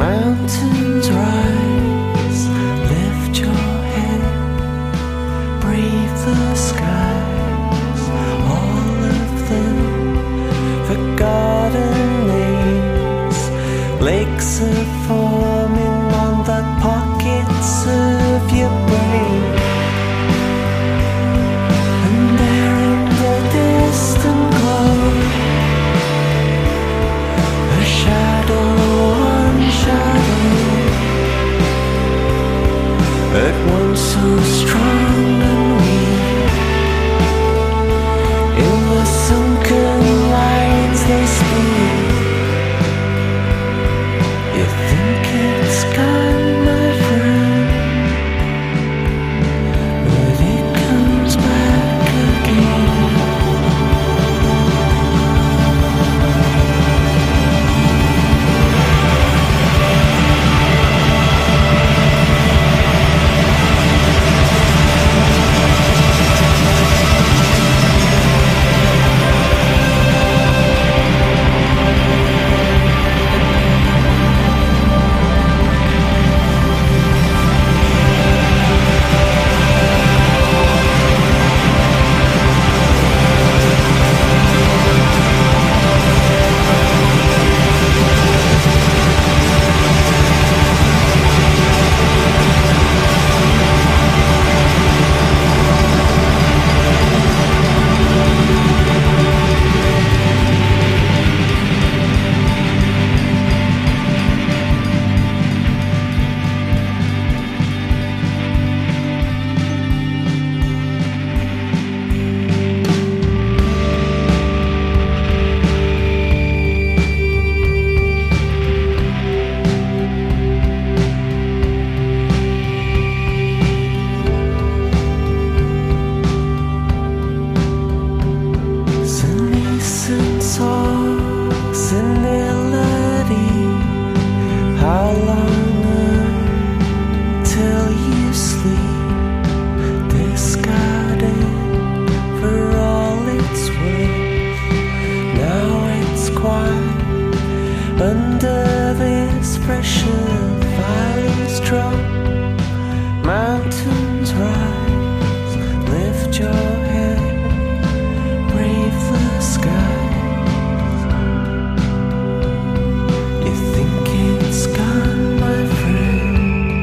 Mountains rise, lift your head, breathe the skies, all of them forgotten names. Lakes are forming on the pockets of your brain, and there in the distant glow, a shadow, one shadow, at once so strong and weak. In the sunken lines they speak. You think it's gone, my friend, but it comes back again. Senility, how long until you sleep? Discarded for all it's worth. Now it's quiet under this pressure. Valleys drop, mountains rise. Lift your head, brave the sky. It's gone, my friend,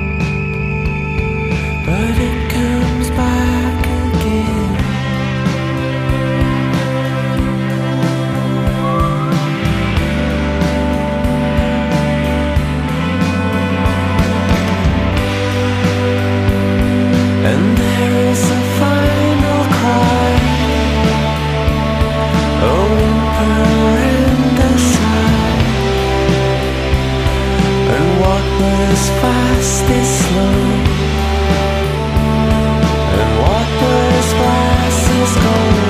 but it comes back again. And there is a final cry, a whimper and a sigh. And what was fast is slow, and what was fast is gone.